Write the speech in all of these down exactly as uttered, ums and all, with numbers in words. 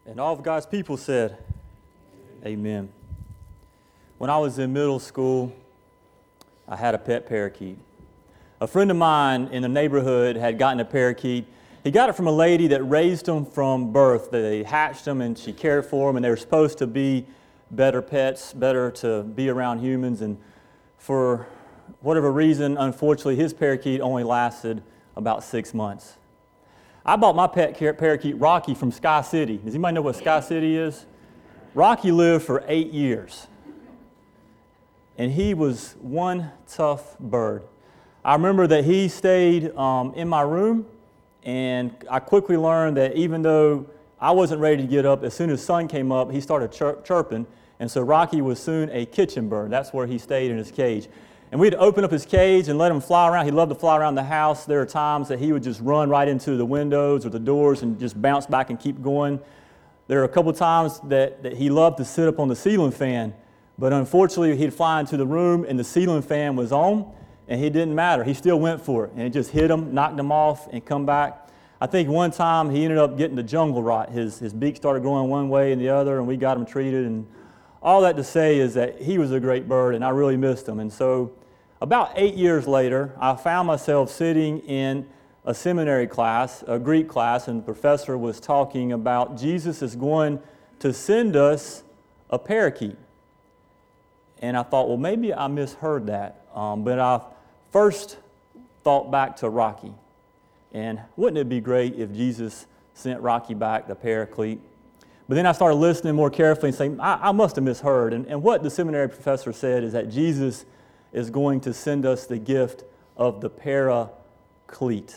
And all of God's people said, amen. When I was in middle school, I had a pet parakeet. A friend of mine in the neighborhood had gotten a parakeet. He got it from a lady that raised them from birth. They hatched them and she cared for them, and they were supposed to be better pets, better to be around humans. And for whatever reason, unfortunately, his parakeet only lasted about six months. I bought my pet parakeet, Rocky, from Sky City. Does anybody know what Sky City is? Rocky lived for eight years. And he was one tough bird. I remember that he stayed um, in my room, and I quickly learned that even though I wasn't ready to get up, as soon as the sun came up, he started chir- chirping. And so Rocky was soon a kitchen bird. That's where he stayed in his cage. And we'd open up his cage and let him fly around. He loved to fly around the house. There are times that he would just run right into the windows or the doors and just bounce back and keep going. There are a couple times that, that he loved to sit up on the ceiling fan, but unfortunately he'd fly into the room and the ceiling fan was on, and it didn't matter. He still went for it, and it just hit him, knocked him off, and come back. I think one time he ended up getting the jungle rot. His, his beak started going one way and the other, and we got him treated. And all that to say is that he was a great bird, and I really missed him. And so about eight years later, I found myself sitting in a seminary class, a Greek class, and the professor was talking about Jesus is going to send us a parakeet. And I thought, well, maybe I misheard that. Um, but I first thought back to Rocky. And wouldn't it be great if Jesus sent Rocky back, the paraclete? But then I started listening more carefully and saying, I, I must have misheard. And, and what the seminary professor said is that Jesus is going to send us the gift of the paraclete.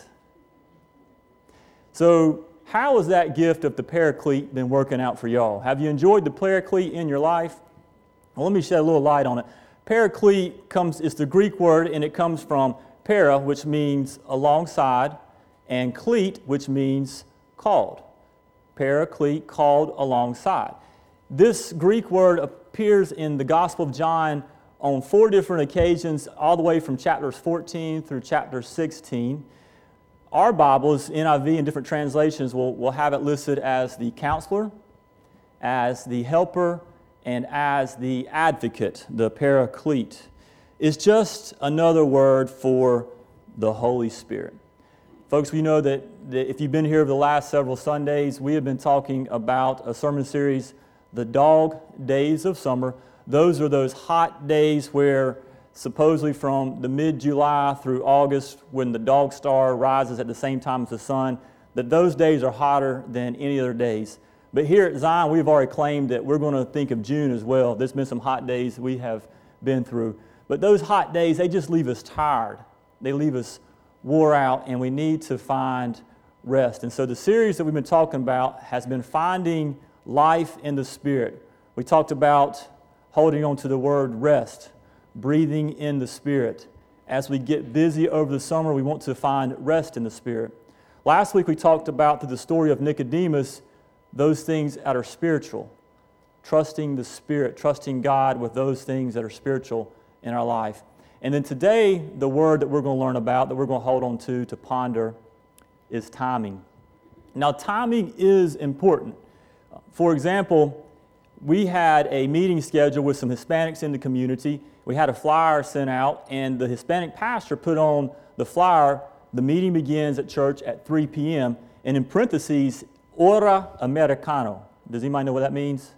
So how has that gift of the paraclete been working out for y'all? Have you enjoyed the paraclete in your life? Well, let me shed a little light on it. Paraclete comes, it's the Greek word, and it comes from para, which means alongside, and cleat, which means called. Paraclete, called alongside. This Greek word appears in the Gospel of John on four different occasions, all the way from chapters fourteen through chapter sixteen. Our Bibles, N I V and different translations, will, will have it listed as the counselor, as the helper, and as the advocate, the paraclete. It's just another word for the Holy Spirit. Folks, we know that, that if you've been here over the last several Sundays, we have been talking about a sermon series, The Dog Days of Summer. Those are those hot days where supposedly from the mid-July through August, when the dog star rises at the same time as the sun, that those days are hotter than any other days. But here at Zion, we've already claimed that we're going to think of June as well. There's been some hot days we have been through. But those hot days, they just leave us tired. They leave us wore out, and we need to find rest. And so the series that we've been talking about has been Finding Life in the Spirit. We talked about holding on to the word rest, breathing in the Spirit. As we get busy over the summer, we want to find rest in the Spirit. Last week we talked about, through the story of Nicodemus, those things that are spiritual, trusting the Spirit, trusting God with those things that are spiritual in our life. And then today, the word that we're going to learn about, that we're going to hold on to, to ponder, is timing. Now, timing is important. For example, we had a meeting scheduled with some Hispanics in the community. We had a flyer sent out, and the Hispanic pastor put on the flyer, the meeting begins at church at three p.m., and in parentheses, hora americano. Does anybody know what that means?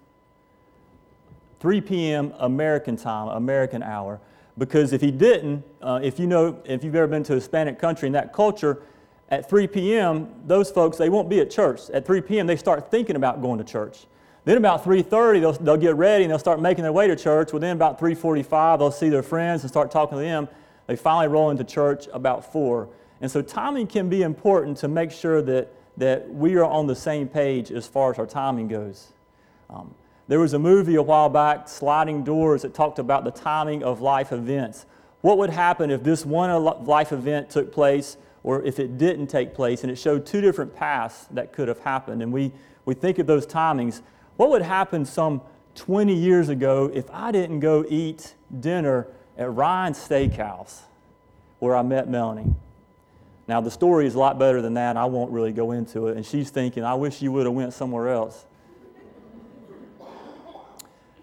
three p.m. American time, American hour. Because if he didn't, uh, if you know, if you've ever been to a Hispanic country in that culture, at three p.m., those folks, they won't be at church. At three p.m., they start thinking about going to church. Then about three thirty, they'll, they'll get ready and they'll start making their way to church. Well, then about three forty-five, they'll see their friends and start talking to them. They finally roll into church about four. And so timing can be important to make sure that, that we are on the same page as far as our timing goes. Um, there was a movie a while back, Sliding Doors, that talked about the timing of life events. What would happen if this one life event took place or if it didn't take place? And it showed two different paths that could have happened. And we, we think of those timings. What would happen some twenty years ago if I didn't go eat dinner at Ryan's Steakhouse where I met Melanie? Now, the story is a lot better than that. I won't really go into it. And she's thinking, I wish you would have went somewhere else.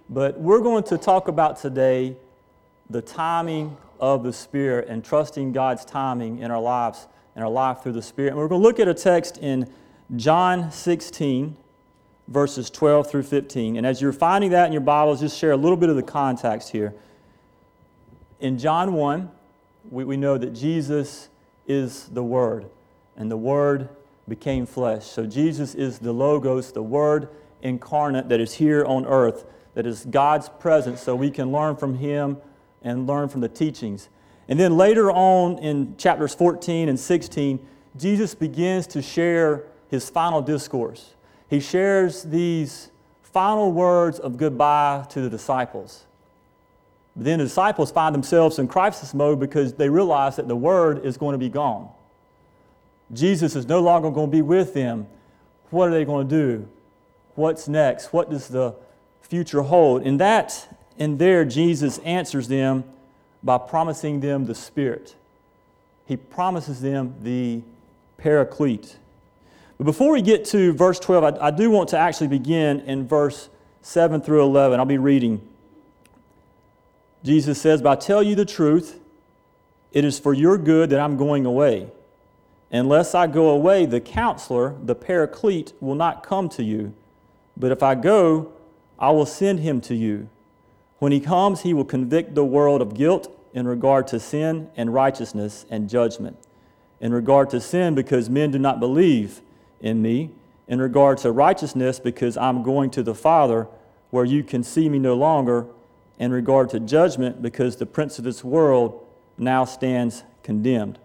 But we're going to talk about today the timing of the Spirit and trusting God's timing in our lives and our life through the Spirit. And we're going to look at a text in John sixteen, verses twelve through fifteen. And as you're finding that in your Bibles, just share a little bit of the context here. In John one, we, we know that Jesus is the Word, and the Word became flesh. So Jesus is the Logos, the Word incarnate that is here on earth, that is God's presence, so we can learn from Him and learn from the teachings. And then later on in chapters fourteen and sixteen, Jesus begins to share His final discourse. He shares these final words of goodbye to the disciples. But then the disciples find themselves in crisis mode because they realize that the Word is going to be gone. Jesus is no longer going to be with them. What are they going to do? What's next? What does the future hold? In that, in there, Jesus answers them by promising them the Spirit. He promises them the Paraclete. But before we get to verse twelve, I, I do want to actually begin in verse seven through eleven. I'll be reading. Jesus says, "But I tell you the truth, it is for your good that I'm going away. Unless I go away, the Counselor, the Paraclete, will not come to you. But if I go, I will send him to you. When he comes, he will convict the world of guilt in regard to sin and righteousness and judgment. In regard to sin, because men do not believe in me. In regard to righteousness, because I'm going to the Father, where you can see me no longer. In regard to judgment, because the prince of this world now stands condemned."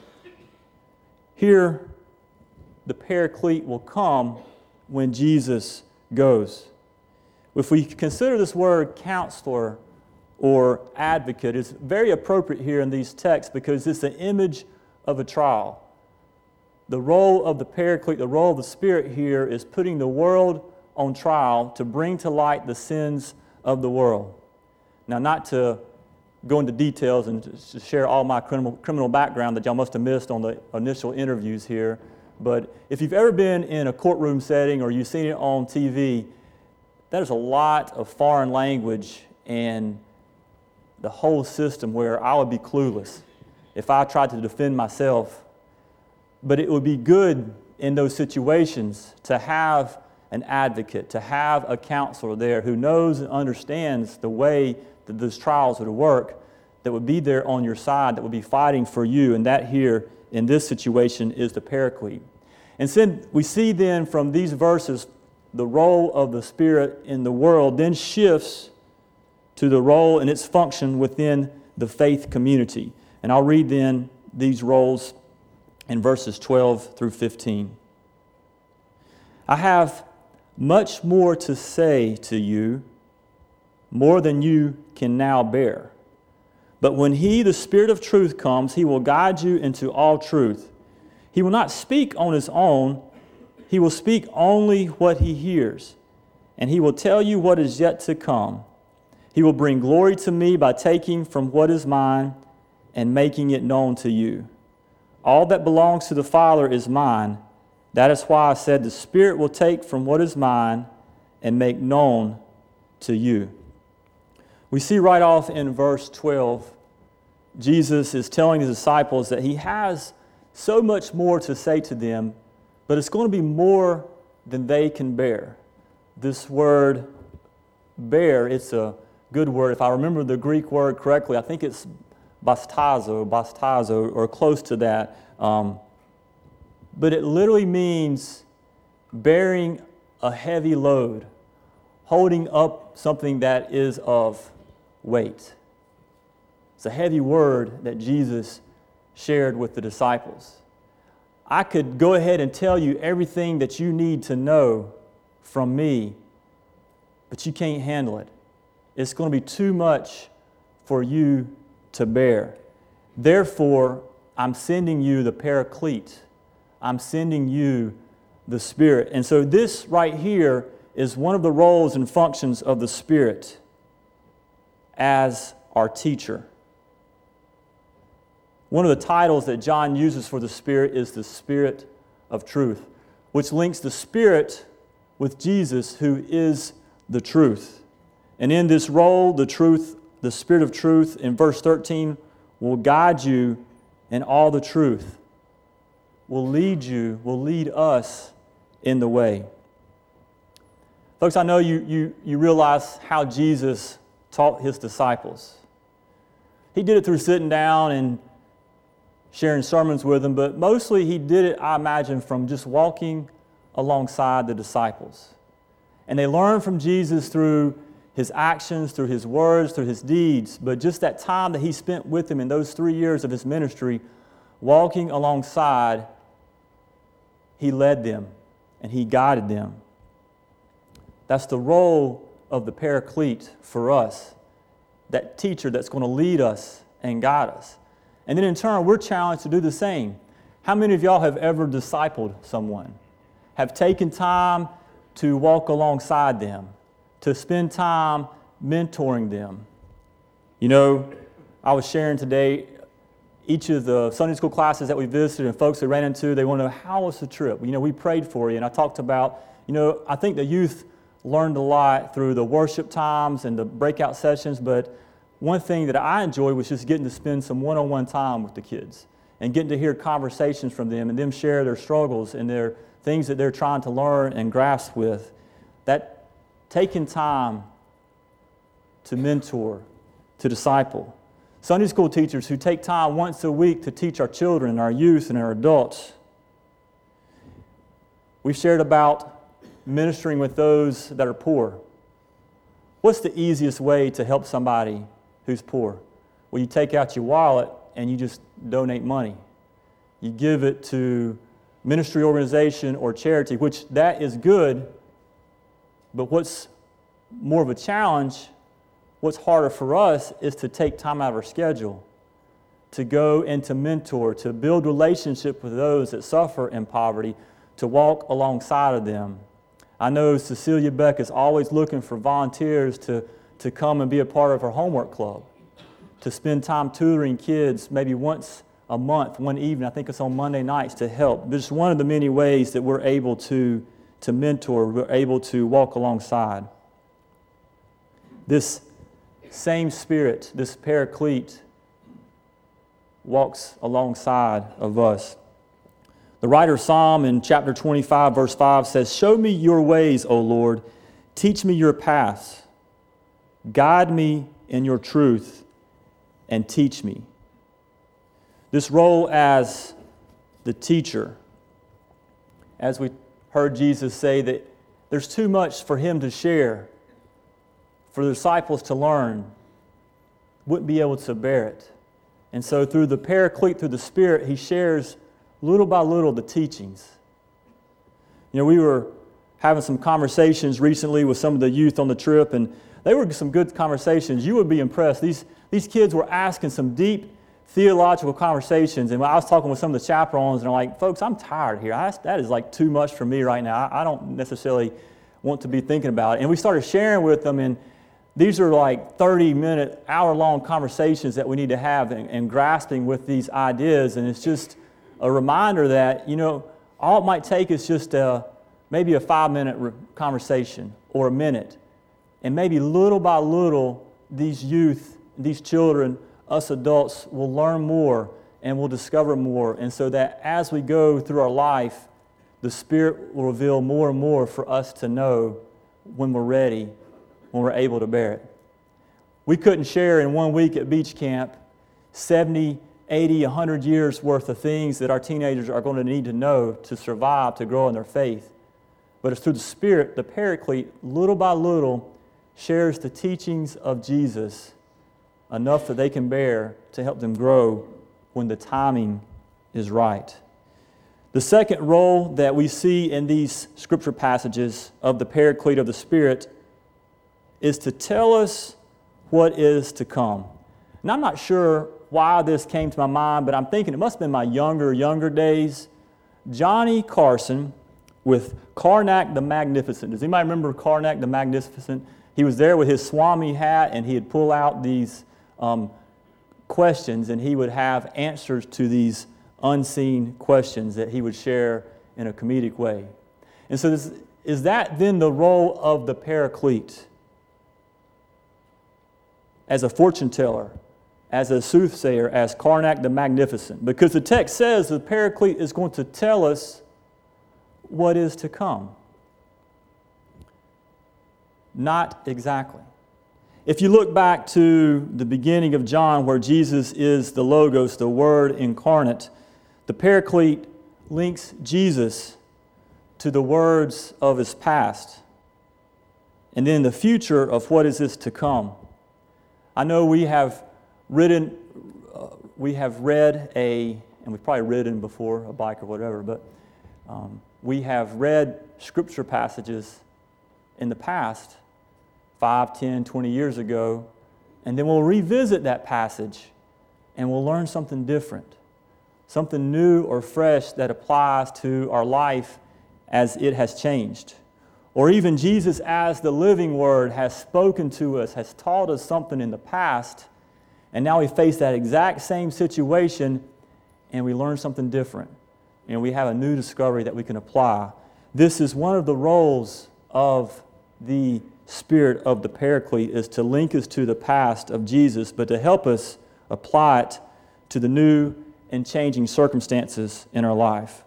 Here, the Paraclete will come when Jesus goes. If we consider this word counselor or advocate, it's very appropriate here in these texts because it's an image of a trial. The role of the Paraclete, the role of the Spirit here is putting the world on trial to bring to light the sins of the world. Now, not to go into details and to share all my criminal, criminal background that y'all must have missed on the initial interviews here, but if you've ever been in a courtroom setting or you've seen it on T V, there's a lot of foreign language and the whole system where I would be clueless if I tried to defend myself. But it would be good in those situations to have an advocate, to have a counselor there who knows and understands the way that those trials would work, that would be there on your side, that would be fighting for you. And that here in this situation is the Paraclete. And then we see then from these verses the role of the Spirit in the world then shifts to the role and its function within the faith community. And I'll read then these roles in verses twelve through fifteen. "I have much more to say to you, more than you can now bear. But when He, the Spirit of truth, comes, He will guide you into all truth. He will not speak on His own. He will speak only what He hears, and He will tell you what is yet to come. He will bring glory to me by taking from what is mine and making it known to you. All that belongs to the Father is mine. That is why I said the Spirit will take from what is mine and make known to you." We see right off in verse twelve, Jesus is telling the disciples that He has so much more to say to them, but it's going to be more than they can bear. This word bear, it's a good word. If I remember the Greek word correctly, I think it's bastazo, bastazo, or close to that. Um, but it literally means bearing a heavy load, holding up something that is of weight. It's a heavy word that Jesus shared with the disciples. I could go ahead and tell you everything that you need to know from me, but you can't handle it. It's going to be too much for you to bear. Therefore, I'm sending you the Paraclete. I'm sending you the Spirit. And so this right here is one of the roles and functions of the Spirit as our teacher. One of the titles that John uses for the Spirit is the Spirit of Truth, which links the Spirit with Jesus, who is the truth. And in this role, the truth, the Spirit of truth in verse thirteen will guide you in all the truth, will lead you, will lead us in the way. Folks, I know you, you, you realize how Jesus taught his disciples. He did it through sitting down and sharing sermons with them, but mostly he did it, I imagine, from just walking alongside the disciples. And they learned from Jesus through his actions, through his words, through his deeds, but just that time that he spent with them in those three years of his ministry, walking alongside, he led them and he guided them. That's the role of the Paraclete for us, that teacher that's going to lead us and guide us. And then in turn, we're challenged to do the same. How many of y'all have ever discipled someone? Have taken time to walk alongside them, to spend time mentoring them? You know, I was sharing today, each of the Sunday school classes that we visited and folks that ran into, they want to know, how was the trip? You know, we prayed for you, and I talked about, you know, I think the youth learned a lot through the worship times and the breakout sessions, but one thing that I enjoyed was just getting to spend some one-on-one time with the kids and getting to hear conversations from them and them share their struggles and their things that they're trying to learn and grasp with. That taking time to mentor, to disciple. Sunday school teachers who take time once a week to teach our children, our youth, and our adults. We've shared about ministering with those that are poor. What's the easiest way to help somebody who's poor? Well, you take out your wallet and you just donate money. You give it to ministry organization or charity, which that is good, but what's more of a challenge, what's harder for us is to take time out of our schedule, to go and to mentor, to build relationship with those that suffer in poverty, to walk alongside of them. I know Cecilia Beck is always looking for volunteers to, to come and be a part of her homework club, to spend time tutoring kids maybe once a month, one evening. I think it's on Monday nights to help. This is one of the many ways that we're able to, to mentor, we're able to walk alongside. This same Spirit, this Paraclete, walks alongside of us. The writer of Psalm in chapter twenty-five, verse five says, "Show me your ways, O Lord. Teach me your paths. Guide me in your truth and teach me." This role as the teacher, as we heard Jesus say that there's too much for him to share, for the disciples to learn, wouldn't be able to bear it. And so through the Paraclete, through the Spirit, he shares little by little the teachings. You know, we were having some conversations recently with some of the youth on the trip, and they were some good conversations. You would be impressed. These, these kids were asking some deep theological conversations, and I was talking with some of the chaperones, and I'm like, folks, I'm tired here. I, that is like too much for me right now. I, I don't necessarily want to be thinking about it. And we started sharing with them, and these are like thirty-minute, hour-long conversations that we need to have and, and grasping with these ideas, and it's just a reminder that, you know, all it might take is just a, maybe a five-minute re- conversation or a minute. And maybe little by little, these youth, these children, us adults will learn more and will discover more. And so that as we go through our life, the Spirit will reveal more and more for us to know when we're ready, when we're able to bear it. We couldn't share in one week at beach camp seventy, eighty, one hundred years worth of things that our teenagers are going to need to know to survive, to grow in their faith. But it's through the Spirit, the Paraclete, little by little, shares the teachings of Jesus enough that they can bear to help them grow when the timing is right. The second role that we see in these scripture passages of the Paraclete of the Spirit is to tell us what is to come. And I'm not sure why this came to my mind, but I'm thinking it must have been my younger, younger days. Johnny Carson with Karnak the Magnificent. Does anybody remember Karnak the Magnificent? He was there with his Swami hat, and he'd pull out these um, questions, and he would have answers to these unseen questions that he would share in a comedic way. And so this, is that then the role of the Paraclete? as a fortune teller, as a soothsayer, as Karnak the Magnificent. Because the text says the Paraclete is going to tell us what is to come. Not exactly. If you look back to the beginning of John, where Jesus is the Logos, the Word incarnate, the Paraclete links Jesus to the words of his past, and then the future of what is this to come. I know we have ridden, uh, we have read a, and we've probably ridden before, a bike or whatever, but um, we have read scripture passages in the past, five, ten, twenty years ago, and then we'll revisit that passage and we'll learn something different, something new or fresh that applies to our life as it has changed. Or even Jesus as the living Word has spoken to us, has taught us something in the past, and now we face that exact same situation and we learn something different. And we have a new discovery that we can apply. This is one of the roles of the Spirit of the Paraclete, is to link us to the past of Jesus, but to help us apply it to the new and changing circumstances in our life.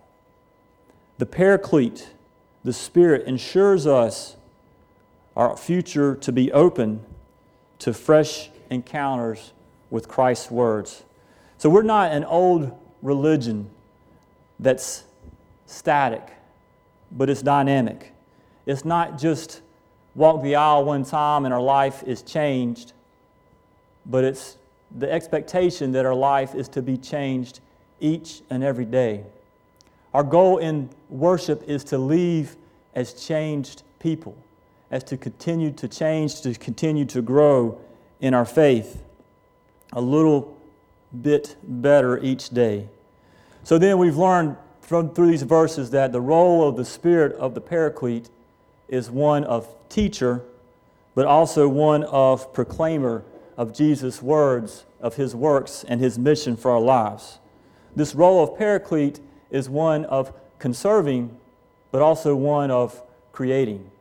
The Paraclete, the Spirit, ensures us our future to be open to fresh encounters with Christ's words. So we're not an old religion that's static, but it's dynamic. It's not just walk the aisle one time and our life is changed, but it's the expectation that our life is to be changed each and every day. Our goal in worship is to leave as changed people, as to continue to change, to continue to grow in our faith a little bit better each day. So then we've learned from through these verses that the role of the Spirit of the Paraclete is one of teacher, but also one of proclaimer of Jesus' words, of His works, and His mission for our lives. This role of Paraclete is one of conserving, but also one of creating.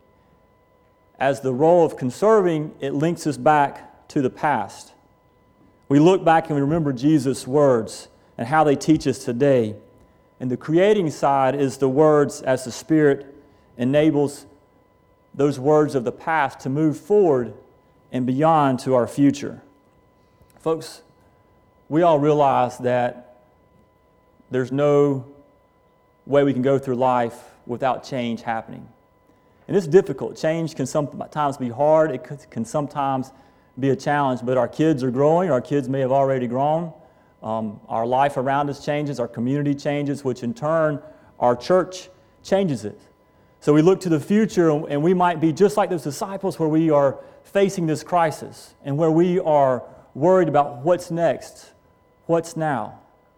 As the role of conserving, it links us back to the past. We look back and we remember Jesus' words and how they teach us today. And the creating side is the words as the Spirit enables those words of the past to move forward and beyond to our future. Folks, we all realize that there's no way we can go through life without change happening. And it's difficult. Change can sometimes be hard. It can sometimes be a challenge, but our kids are growing. Our kids may have already grown. Um, our life around us changes. Our community changes, which in turn, our church changes it. So we look to the future, and we might be just like those disciples where we are facing this crisis and where we are worried about what's next, what's now.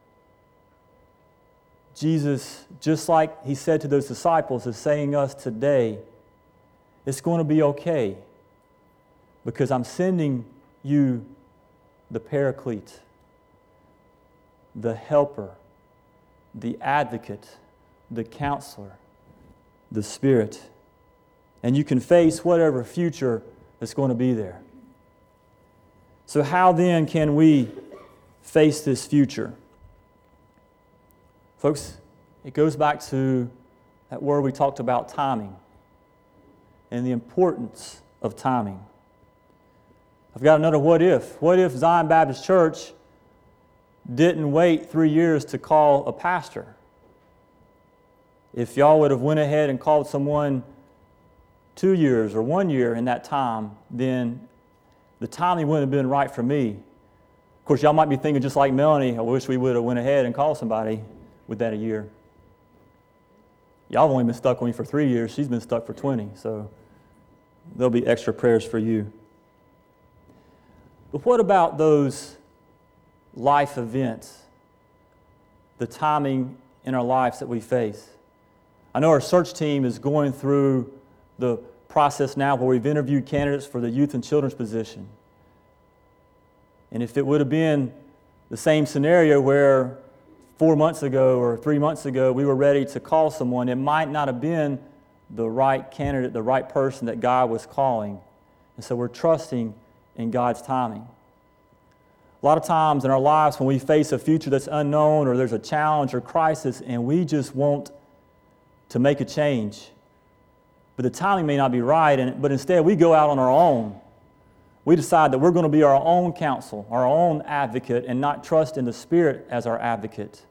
Jesus, just like He said to those disciples, is saying to us today, it's going to be okay because I'm sending you the Paraclete, the helper, the advocate, the counselor, the Spirit. And you can face whatever future that's going to be there. So how then can we face this future? Folks, it goes back to that word we talked about, timing, and the importance of timing. I've got another what if. What if Zion Baptist Church didn't wait three years to call a pastor? If y'all would have went ahead and called someone two years or one year in that time, then the timing wouldn't have been right for me. Of course, y'all might be thinking just like Melanie, I wish we would have went ahead and called somebody with that a year. Y'all have only been stuck with me for three years. She's been stuck for twenty, so there'll be extra prayers for you. But what about those life events, the timing in our lives that we face? I know our search team is going through the process now where we've interviewed candidates for the youth and children's position. And if it would have been the same scenario where four months ago or three months ago we were ready to call someone, it might not have been the right candidate, the right person that God was calling. And so we're trusting in God's timing. A lot of times in our lives when we face a future that's unknown or there's a challenge or crisis and we just want to make a change, but the timing may not be right, and, but instead we go out on our own. We decide that we're going to be our own counsel, our own advocate, and not trust in the Spirit as our advocate.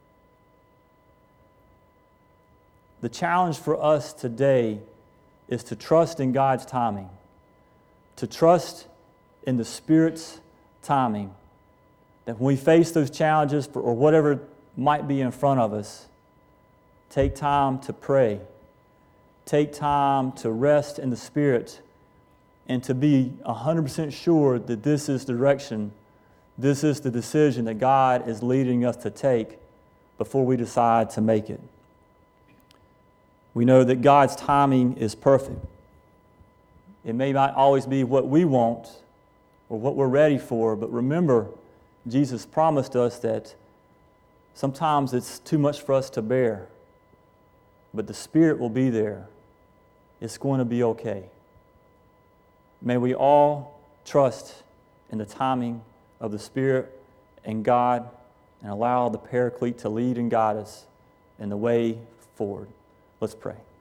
The challenge for us today is to trust in God's timing, to trust in the Spirit's timing, that when we face those challenges for, or whatever might be in front of us, take time to pray, take time to rest in the Spirit, and to be one hundred percent sure that this is the direction, this is the decision that God is leading us to take before we decide to make it. We know that God's timing is perfect. It may not always be what we want or what we're ready for, but remember, Jesus promised us that sometimes it's too much for us to bear, but the Spirit will be there. It's going to be okay. May we all trust in the timing of the Spirit and God and allow the Paraclete to lead and guide us in the way forward. Let's pray.